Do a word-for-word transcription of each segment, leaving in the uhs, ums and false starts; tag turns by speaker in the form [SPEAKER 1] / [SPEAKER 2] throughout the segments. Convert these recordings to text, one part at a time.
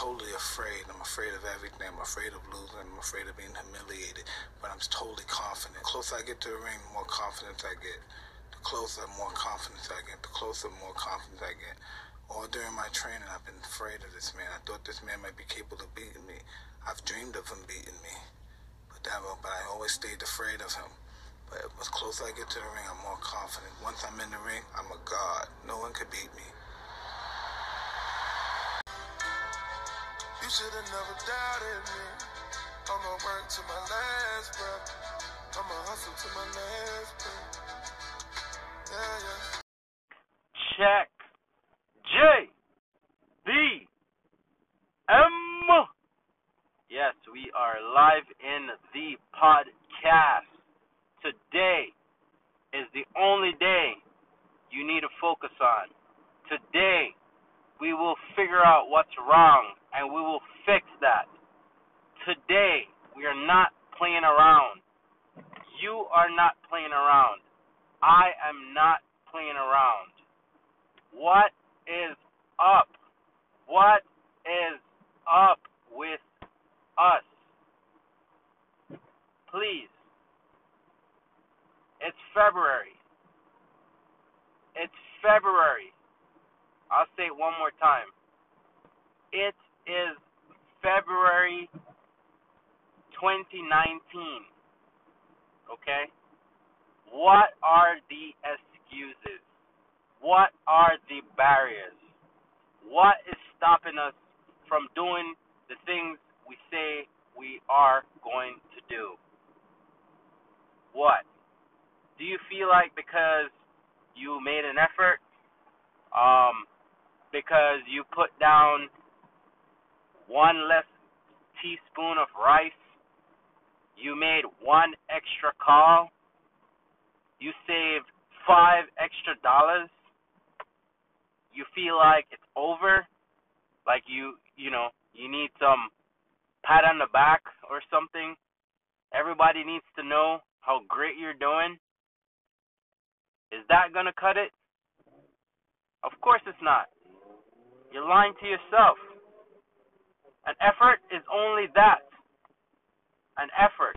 [SPEAKER 1] totally afraid. I'm afraid of everything. I'm afraid of losing. I'm afraid of being humiliated. But I'm totally confident. The closer I get to the ring, the more confidence I get. The closer, more confidence I get. The closer, more confidence I get. All during my training, I've been afraid of this man. I thought this man might be capable of beating me. I've dreamed of him beating me. But, that, but I always stayed afraid of him. But as closer I get to the ring, I'm more confident. Once I'm in the ring, I'm a god. No one could beat me.
[SPEAKER 2] You should have never doubted me. I'ma work to my last breath. I'ma hustle to my last breath. Yeah, yeah.
[SPEAKER 3] Check. J. B. M. Yes, we are live in the podcast. Today is the only day you need to focus on. Today, we will figure out what's wrong and we will fix that. Today, we are not playing around. You are not playing around. I am not playing around. What is up? What is up with us? Please. It's February. It's February. I'll say it one more time. It is February twenty nineteen. Okay? What are the excuses? What are the barriers? What is stopping us from doing the things we say we are going to do? What? Do you feel like because you made an effort, um, because you put down one less teaspoon of rice, you made one extra call, you saved five extra dollars, you feel like it's over, like you, you know, you need some pat on the back or something? Everybody needs to know how great you're doing? Is that going to cut it? Of course it's not. You're lying to yourself. An effort is only that. An effort.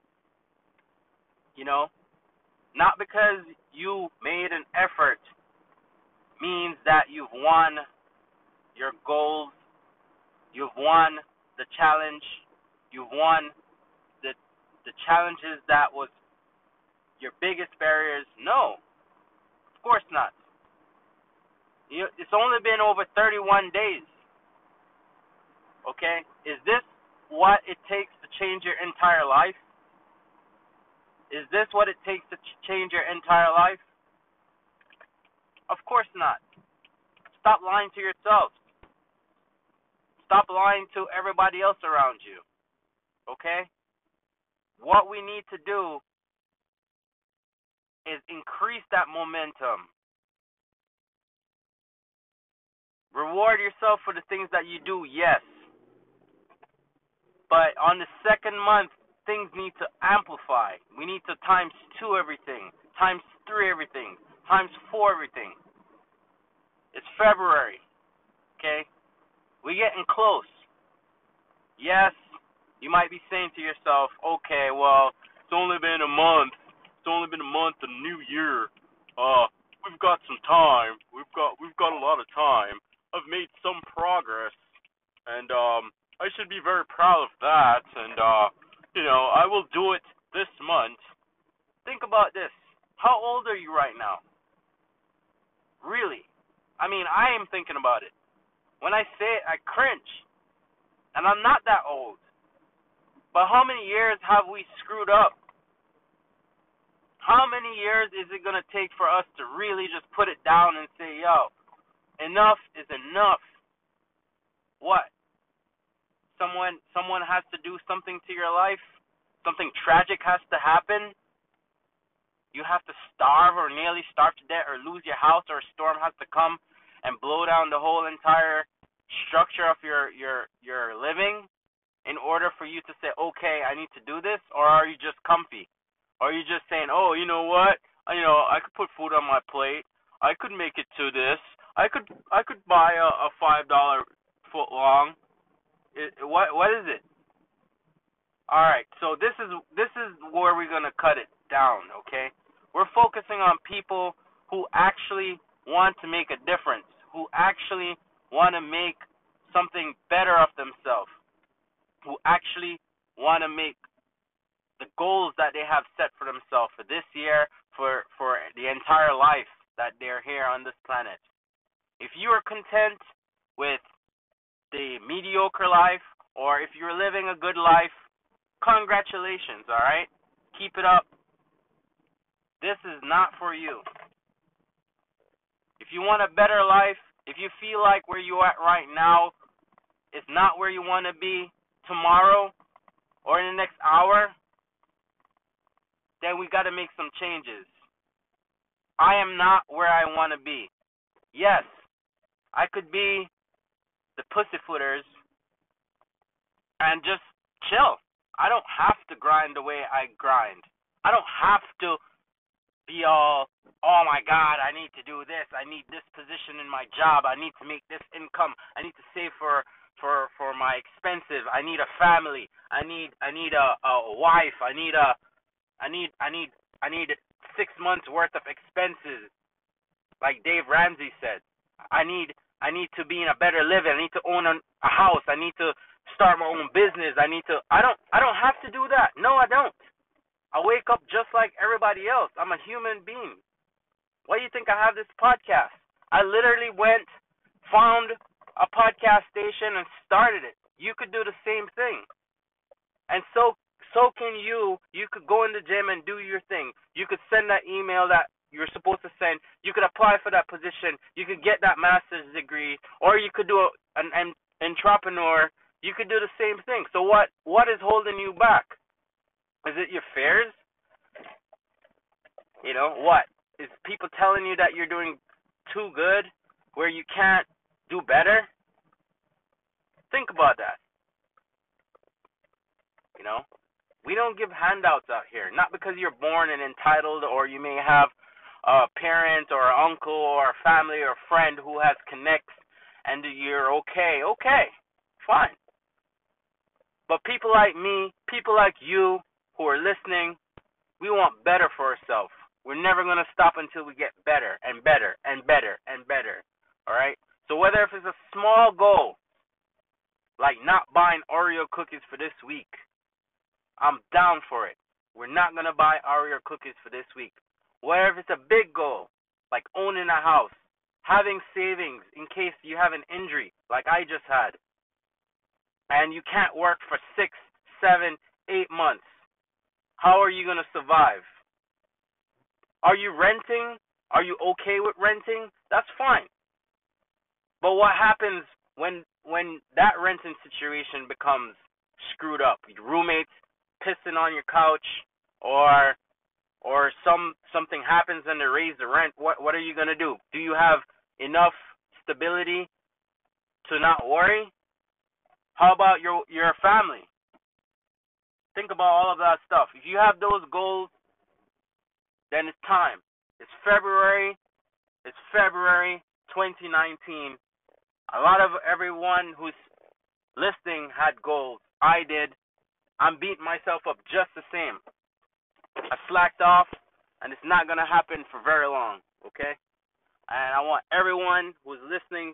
[SPEAKER 3] You know? Not because you made an effort means that you've won your goals. You've won the challenge. You've won the the challenges that was your biggest barriers. No. Of course not. You, it's only been over thirty-one days. Okay? Is this what it takes to change your entire life? Is this what it takes to ch- change your entire life? Of course not. Stop lying to yourself. Stop lying to everybody else around you. Okay? What we need to do is increase that momentum. Reward yourself for the things that you do, yes. But on the second month, things need to amplify. We need to times two everything, times three everything, times four everything. It's February, okay? We're getting close. Yes, you might be saying to yourself, okay, well, it's only been a month. It's only been a month of New Year. Uh, we've got some time. We've got we've got a lot of time. I've made some progress, and um, I should be very proud of that. And uh, you know, I will do it this month. Think about this. How old are you right now? Really? I mean, I am thinking about it. When I say it, I cringe, and I'm not that old. But how many years have we screwed up? How many years is it going to take for us to really just put it down and say, yo, enough is enough? What? Someone someone has to do something to your life? Something tragic has to happen? You have to starve or nearly starve to death or lose your house, or a storm has to come and blow down the whole entire structure of your, your, your living in order for you to say, okay, I need to do this? Or are you just comfy? Or are you just saying, oh, you know what? You know, I could put food on my plate. I could make it to this. I could I could buy a, a five dollar foot long. It, what what is it? All right. So this is this is where we're gonna cut it down. Okay. We're focusing on people who actually want to make a difference, who actually want to make something better of themselves, who actually want to make the goals that they have set for themselves for this year, for, for the entire life that they're here on this planet. If you are content with the mediocre life, or if you're living a good life, congratulations, all right? Keep it up. This is not for you. If you want a better life, if you feel like where you're at right now is not where you want to be tomorrow or in the next hour, then we got to make some changes. I am not where I want to be. Yes, I could be the pussyfooters and just chill. I don't have to grind the way I grind. I don't have to be all, oh my God, I need to do this. I need this position in my job. I need to make this income. I need to save for for for my expenses. I need a family. I need I need a, a wife. I need a I need I need I need six months worth of expenses, like Dave Ramsey said. I need I need to be in a better living. I need to own a, a house. I need to start my own business. I need to. I don't I don't have to do that. No, I don't. I wake up just like everybody else. I'm a human being. Why do you think I have this podcast? I literally went, found a podcast station and started it. You could do the same thing. And so so can you. You could go in the gym and do your thing. You could send that email that you're supposed to send. You could apply for that position. You could get that master's degree. Or you could do a, an, an entrepreneur. You could do the same thing. So what, what is holding you back? Is it your fears? You know, what? Is people telling you that you're doing too good where you can't do better? Think about that. You know, we don't give handouts out here. Not because you're born and entitled, or you may have a parent or an uncle or a family or a friend who has connects and you're okay. Okay, fine. But people like me, people like you, who are listening, we want better for ourselves. We're never going to stop until we get better and better and better and better. All right? So whether if it's a small goal, like not buying Oreo cookies for this week, I'm down for it. We're not going to buy Oreo cookies for this week. Whether if it's a big goal, like owning a house, having savings in case you have an injury like I just had, and you can't work for six, seven, eight months, how are you going to survive? Are you renting? Are you okay with renting? That's fine. But what happens when when that renting situation becomes screwed up? Your roommates pissing on your couch, or or some something happens and they raise the rent. What what are you going to do? Do you have enough stability to not worry? How about your your family? Think about all of that stuff. If you have those goals, then it's time. It's February. It's February twenty nineteen. A lot of everyone who's listening had goals. I did. I'm beating myself up just the same. I slacked off, and it's not going to happen for very long, okay? And I want everyone who's listening,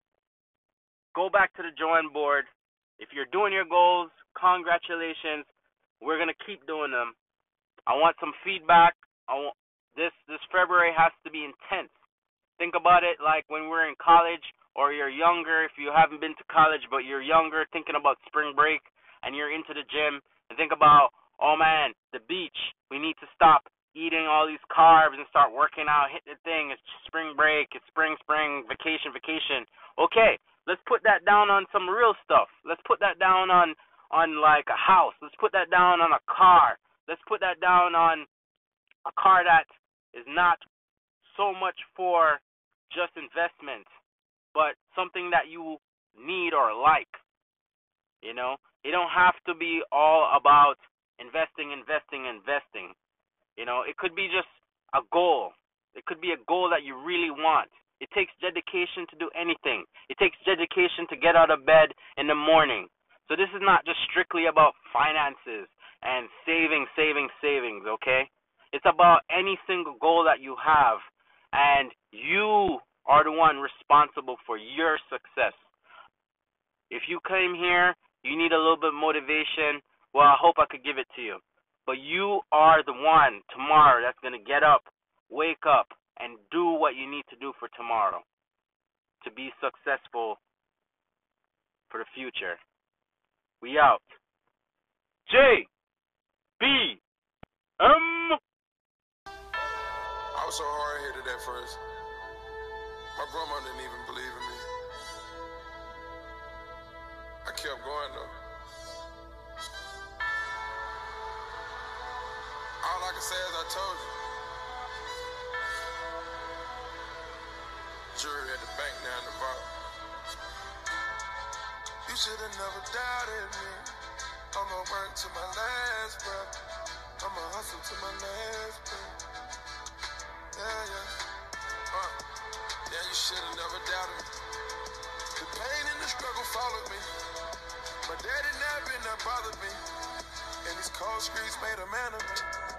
[SPEAKER 3] go back to the drawing board. If you're doing your goals, congratulations. We're going to keep doing them. I want some feedback. I want, this this February has to be intense. Think about it like when we're in college, or you're younger, if you haven't been to college but you're younger, thinking about spring break and you're into the gym, and think about, oh man, the beach. We need to stop eating all these carbs and start working out, hit the thing. It's spring break. It's spring, spring, vacation, vacation. Okay, let's put that down on some real stuff. Let's put that down on on like a house. Let's put that down on a car. Let's put that down on a car that is not so much for just investment, but something that you need or like. You know, it don't have to be all about investing, investing, investing. You know, it could be just a goal. It could be a goal that you really want. It takes dedication to do anything. It takes dedication to get out of bed in the morning. So this is not just strictly about finances and saving, saving, savings, okay? It's about any single goal that you have, and you are the one responsible for your success. If you came here, you need a little bit of motivation, well, I hope I could give it to you. But you are the one tomorrow that's going to get up, wake up, and do what you need to do for tomorrow to be successful for the future. We out. J B M.
[SPEAKER 2] I was so hard-headed at first. My grandma didn't even believe in me. I kept going though. All I can say is I told you. Jury at the bank now in the vault. You should have never doubted me. I'ma work to my last breath. I'ma hustle to my last breath. Yeah, yeah. Uh, yeah, you should have never doubted me. The pain and the struggle followed me. My daddy never been that bothered me. And these cold streets made a man of me.